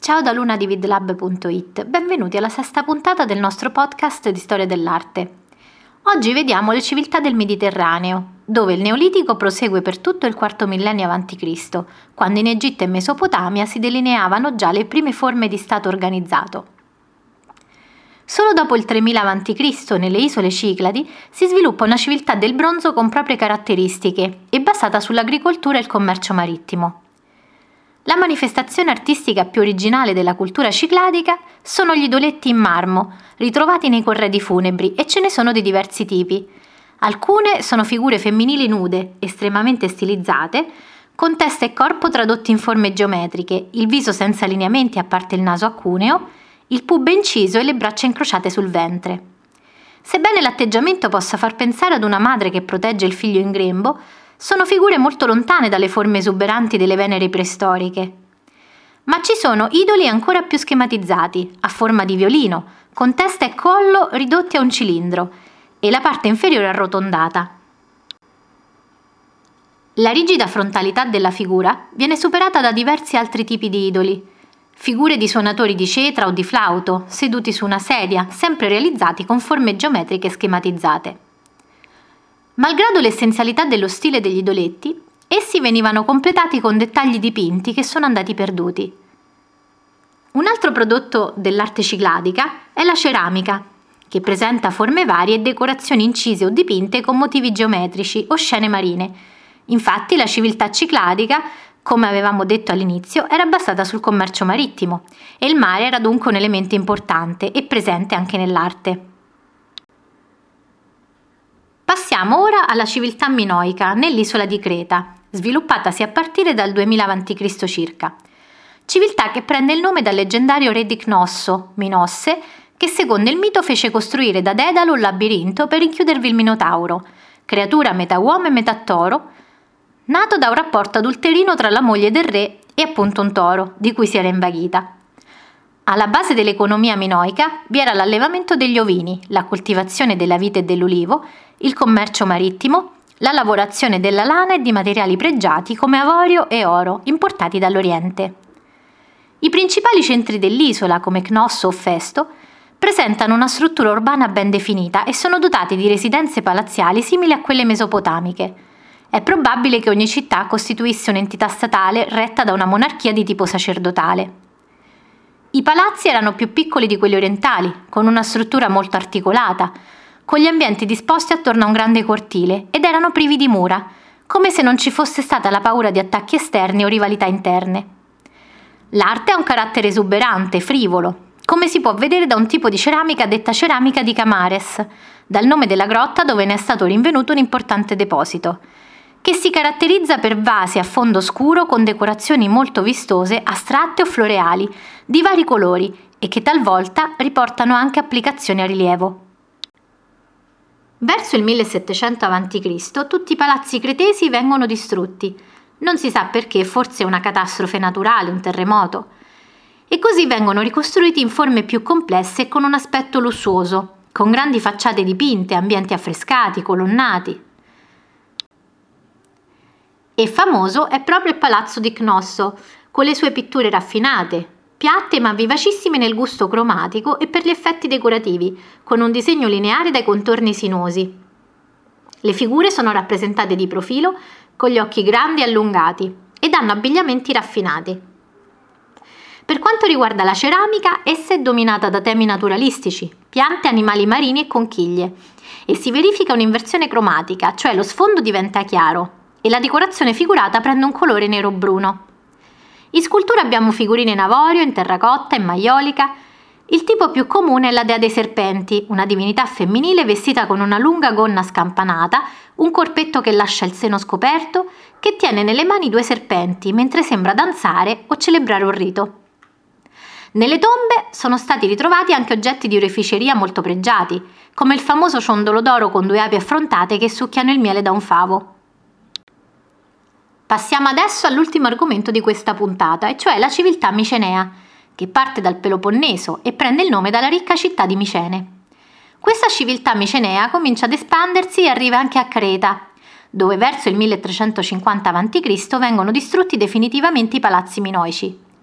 Ciao da Luna di vidlab.it, benvenuti alla sesta puntata del nostro podcast di storia dell'arte. Oggi vediamo le civiltà del Mediterraneo, dove il Neolitico prosegue per tutto il IV millennio a.C., quando in Egitto e Mesopotamia si delineavano già le prime forme di stato organizzato. Solo dopo il 3000 a.C., nelle isole Cicladi, si sviluppa una civiltà del bronzo con proprie caratteristiche e basata sull'agricoltura e il commercio marittimo. La manifestazione artistica più originale della cultura cicladica sono gli idoletti in marmo, ritrovati nei corredi funebri, e ce ne sono di diversi tipi. Alcune sono figure femminili nude, estremamente stilizzate, con testa e corpo tradotti in forme geometriche, il viso senza lineamenti a parte il naso acuneo, il pube inciso e le braccia incrociate sul ventre. Sebbene l'atteggiamento possa far pensare ad una madre che protegge il figlio in grembo, sono figure molto lontane dalle forme esuberanti delle Venere preistoriche. Ma ci sono idoli ancora più schematizzati, a forma di violino, con testa e collo ridotti a un cilindro e la parte inferiore arrotondata. La rigida frontalità della figura viene superata da diversi altri tipi di idoli. Figure di suonatori di cetra o di flauto, seduti su una sedia, sempre realizzati con forme geometriche schematizzate. Malgrado l'essenzialità dello stile degli idoletti, essi venivano completati con dettagli dipinti che sono andati perduti. Un altro prodotto dell'arte cicladica è la ceramica, che presenta forme varie e decorazioni incise o dipinte con motivi geometrici o scene marine. Infatti la civiltà cicladica, come avevamo detto all'inizio, era basata sul commercio marittimo e il mare era dunque un elemento importante e presente anche nell'arte. Passiamo ora alla civiltà minoica nell'isola di Creta, sviluppatasi a partire dal 2000 a.C. circa. Civiltà che prende il nome dal leggendario re di Cnosso, Minosse, che secondo il mito fece costruire da Dedalo un labirinto per rinchiudervi il Minotauro, creatura metà uomo e metà toro, nato da un rapporto adulterino tra la moglie del re e appunto un toro, di cui si era invaghita. Alla base dell'economia minoica vi era l'allevamento degli ovini, la coltivazione della vite e dell'ulivo, il commercio marittimo, la lavorazione della lana e di materiali pregiati come avorio e oro, importati dall'Oriente. I principali centri dell'isola, come Cnosso o Festo, presentano una struttura urbana ben definita e sono dotati di residenze palaziali simili a quelle mesopotamiche. È probabile che ogni città costituisse un'entità statale retta da una monarchia di tipo sacerdotale. I palazzi erano più piccoli di quelli orientali, con una struttura molto articolata, con gli ambienti disposti attorno a un grande cortile, ed erano privi di mura, come se non ci fosse stata la paura di attacchi esterni o rivalità interne. L'arte ha un carattere esuberante, frivolo, come si può vedere da un tipo di ceramica detta ceramica di Camares, dal nome della grotta dove ne è stato rinvenuto un importante deposito, che si caratterizza per vasi a fondo scuro con decorazioni molto vistose, astratte o floreali, di vari colori e che talvolta riportano anche applicazioni a rilievo. Verso il 1700 a.C. tutti i palazzi cretesi vengono distrutti. Non si sa perché, forse una catastrofe naturale, un terremoto. E così vengono ricostruiti in forme più complesse e con un aspetto lussuoso, con grandi facciate dipinte, ambienti affrescati, colonnati. E famoso è proprio il palazzo di Cnosso, con le sue pitture raffinate, piatte ma vivacissime nel gusto cromatico e per gli effetti decorativi, con un disegno lineare dai contorni sinuosi. Le figure sono rappresentate di profilo, con gli occhi grandi e allungati, ed hanno abbigliamenti raffinati. Per quanto riguarda la ceramica, essa è dominata da temi naturalistici, piante, animali marini e conchiglie, e si verifica un'inversione cromatica, cioè lo sfondo diventa chiaro, e la decorazione figurata prende un colore nero-bruno. In scultura abbiamo figurine in avorio, in terracotta, in maiolica. Il tipo più comune è la dea dei serpenti, una divinità femminile vestita con una lunga gonna scampanata, un corpetto che lascia il seno scoperto, che tiene nelle mani due serpenti mentre sembra danzare o celebrare un rito. Nelle tombe sono stati ritrovati anche oggetti di oreficeria molto pregiati, come il famoso ciondolo d'oro con due api affrontate che succhiano il miele da un favo. Passiamo adesso all'ultimo argomento di questa puntata, e cioè la civiltà micenea, che parte dal Peloponneso e prende il nome dalla ricca città di Micene. Questa civiltà micenea comincia ad espandersi e arriva anche a Creta, dove verso il 1350 a.C. vengono distrutti definitivamente i palazzi minoici.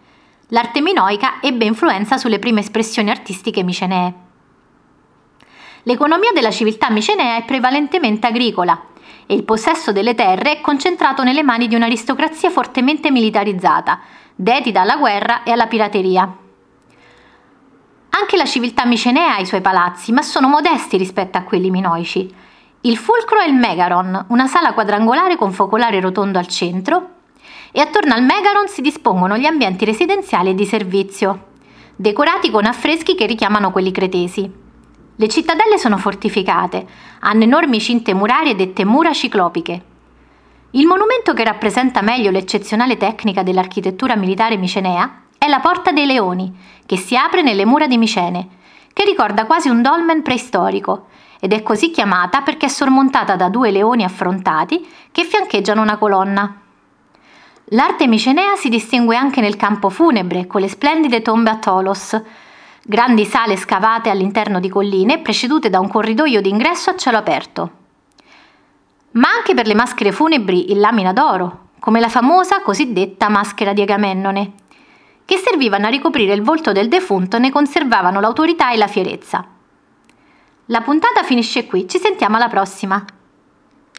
L'arte minoica ebbe influenza sulle prime espressioni artistiche micenee. L'economia della civiltà micenea è prevalentemente agricola e il possesso delle terre è concentrato nelle mani di un'aristocrazia fortemente militarizzata, dedita alla guerra e alla pirateria. Anche la civiltà micenea ha i suoi palazzi, ma sono modesti rispetto a quelli minoici. Il fulcro è il Megaron, una sala quadrangolare con focolare rotondo al centro, e attorno al Megaron si dispongono gli ambienti residenziali e di servizio, decorati con affreschi che richiamano quelli cretesi. Le cittadelle sono fortificate, hanno enormi cinte murarie dette mura ciclopiche. Il monumento che rappresenta meglio l'eccezionale tecnica dell'architettura militare micenea è la Porta dei Leoni, che si apre nelle mura di Micene, che ricorda quasi un dolmen preistorico, ed è così chiamata perché è sormontata da 2 leoni affrontati che fiancheggiano una colonna. L'arte micenea si distingue anche nel campo funebre, con le splendide tombe a Tholos, grandi sale scavate all'interno di colline precedute da un corridoio d'ingresso a cielo aperto. Ma anche per le maschere funebri in lamina d'oro, come la famosa cosiddetta maschera di Agamennone, che servivano a ricoprire il volto del defunto e ne conservavano l'autorità e la fierezza. La puntata finisce qui, ci sentiamo alla prossima!